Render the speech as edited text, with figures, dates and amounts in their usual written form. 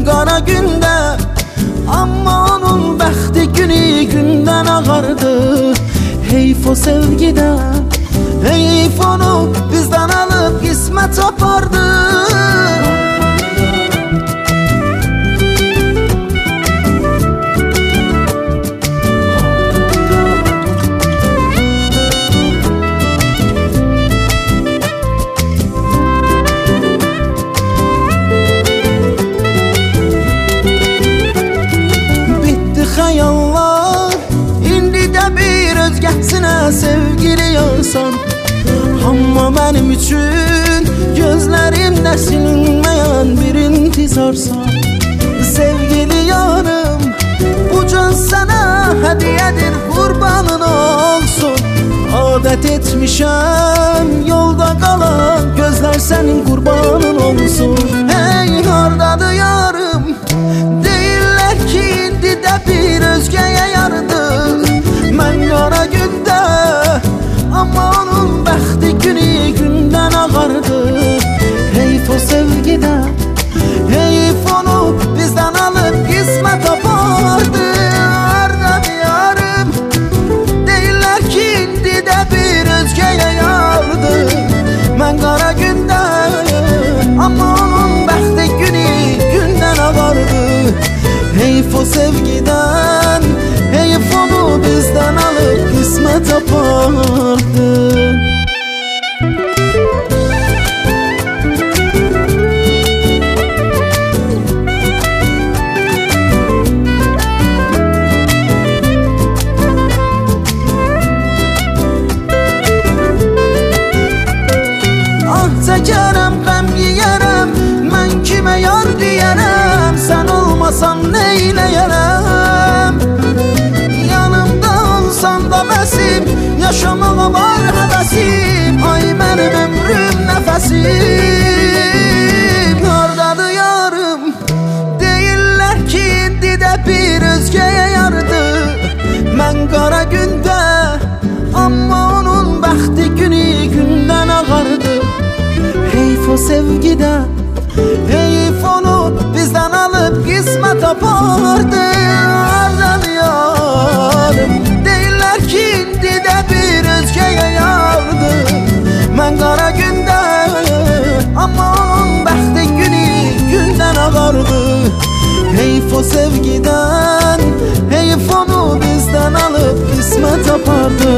qara gündə. Amma onun bəxti günü gündən ağardı. Heyf o sevgidən, heyf onu bizdən alıb qismət apardı. Xəyallar, indi də bir özgəsinə sevgili yarsan. Amma mənim üçün gözlərimdə silinməyən bir intizarsan. Sevgili yarım, bu can sənə hədiyyədir, qurbanın olsun. Adət etmişəm yolda qalan gözlər sənin qurbanın olsun. Hey, hardadır yarım? Deyirlər ki, indi də bir özgəyə yardı. Mən qara gündə, amma onun bəxti günü gündən ağardı. Heyf o sevgidən, heyf onu bizdən alıb qismət apardı. Hardadır yarım? Deyirlər ki, indi də bir özgəyə yardı. Mən qara gündə, amma onun bəxti günü gündən ağardı. Heyf o sevgiden, heyf onu bizden alıp kısmet apardı. Ah çəkərəm, qəm yiyərəm, mən kimə yar deyərəm? Sən olmasan neyləyərəm? Yanımda olsan da bəsim, yaşamağa var həvəsim. Ay mənim ömrüm nəfəsim. Hardadır yarım? Deyirlər ki, indi də bir özgəyə yardı. Mən qara gündə, amma onun bəxti günü gündən ağardı. Heyf o sevgidən, heyf onu bizdən alıb qismət apardı. Hardadır yarım? Deyirlər ki, indi də bir özgəyə yardı. Mən qara gündə, amma onun bəxti günü gündən ağardı. Heyf o sevgidən, heyf onu bizdən alıb qismət apardı.